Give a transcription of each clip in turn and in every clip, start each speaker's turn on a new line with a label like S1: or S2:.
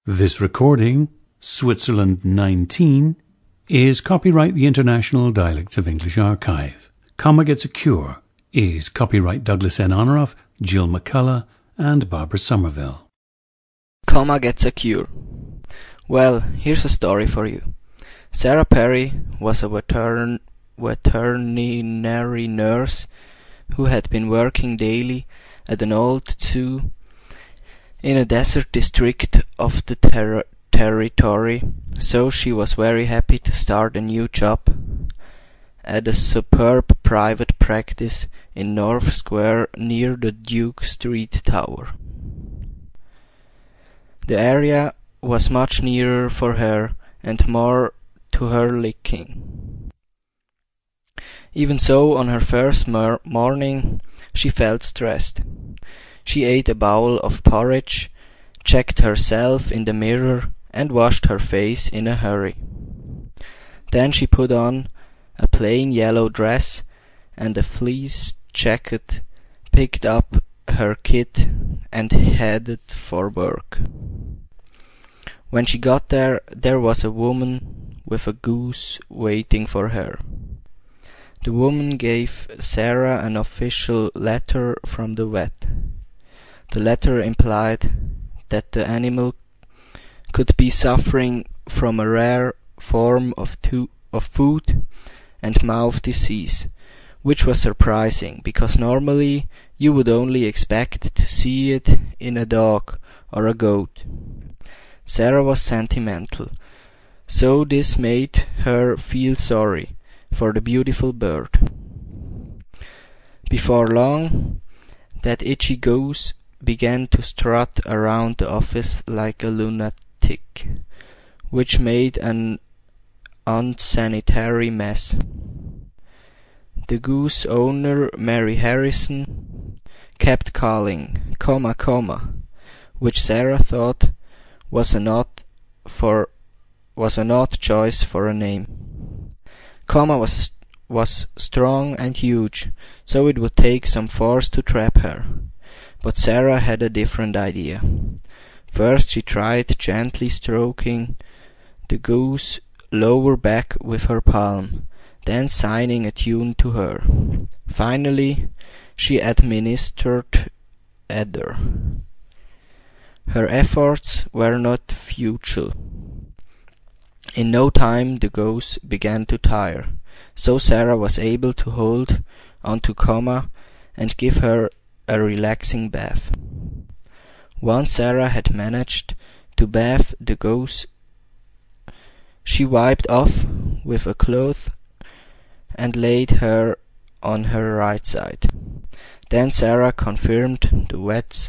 S1: This recording, Switzerland 19, is copyright the International Dialects of English Archive. Comma Gets a Cure is copyright Douglas N. Honoraff, Jill McCullough, and Barbara Somerville.
S2: Comma Gets a Cure. Well, here's a story for you. Sarah Perry was a veterinary nurse who had been working daily at an old zoo in a desert district of the territory, so she was very happy to start a new job at a superb private practice in North Square near the Duke Street Tower. The area was much nearer for her and more to her liking. Even so, on her first morning she felt stressed. She ate a bowl of porridge, checked herself in the mirror, and washed her face in a hurry. Then she put on a plain yellow dress and a fleece jacket, picked up her kit, and headed for work. When she got there, there was a woman with a goose waiting for her. The woman gave Sarah an official letter from the vet. The letter implied that the animal could be suffering from a rare form of foot and mouth disease, which was surprising, because normally you would only expect to see it in a dog or a goat. Sarah was sentimental, so this made her feel sorry for the beautiful bird. Before long, that itchy goose began to strut around the office like a lunatic, which made an unsanitary mess. The goose owner, Mary Harrison, kept calling, comma, which Sarah thought was an odd choice for a name. Comma was strong and huge, so it would take some force to trap her. But Sarah had a different idea. First she tried gently stroking the goose's lower back with her palm, then signing a tune to her. Finally she administered ether. Her efforts were not futile. In no time the goose began to tire, so Sarah was able to hold onto Comma and give her a relaxing bath. Once Sarah had managed to bath the goose, she wiped off with a cloth and laid her on her right side. Then Sarah confirmed the vet's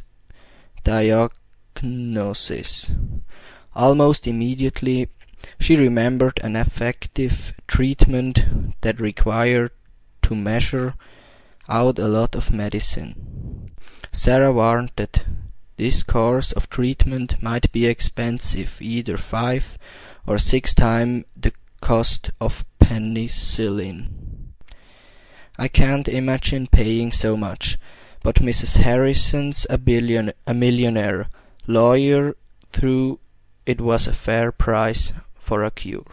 S2: diagnosis. Almost immediately she remembered an effective treatment that required to measure out a lot of medicine. Sarah warned that this course of treatment might be expensive, either 5 or 6 times the cost of penicillin. I can't imagine paying so much, but Mrs. Harrison's a millionaire lawyer, thought it was a fair price for a cure.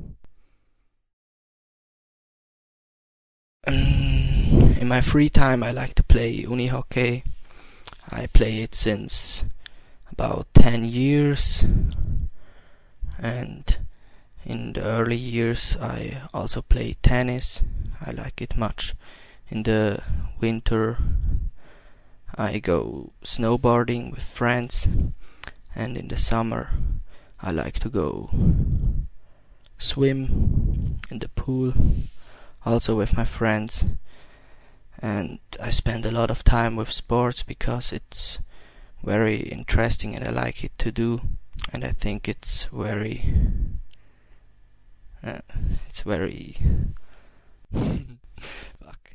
S2: In my free time I like to play unihockey. I play it since about 10 years, and in the early years I also played tennis. I like it much. In the winter I go snowboarding with friends, and in the summer I like to go swim in the pool, also with my friends. And I spend a lot of time with sports because it's very interesting and I like it to do, and I think it's very fuck.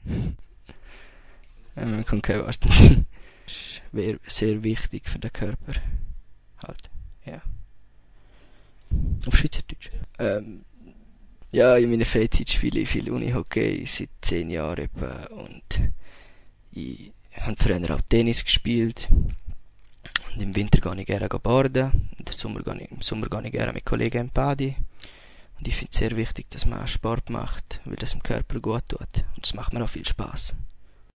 S2: Man kann kein Wort. Wäre sehr wichtig für den Körper. Halt, ja. Auf Schweizerdeutsch. Ja, in meiner Freizeit spiele ich viel Unihockey, seit 10 Jahren etwa, und ich habe früher auch Tennis gespielt Und im Winter gehe ich gerne baden. Im Sommer gehe ich gerne mit Kollegen in Badi. Und ich finde es sehr wichtig, dass man auch Sport macht, weil das dem Körper gut tut. Und es macht mir auch viel Spaß.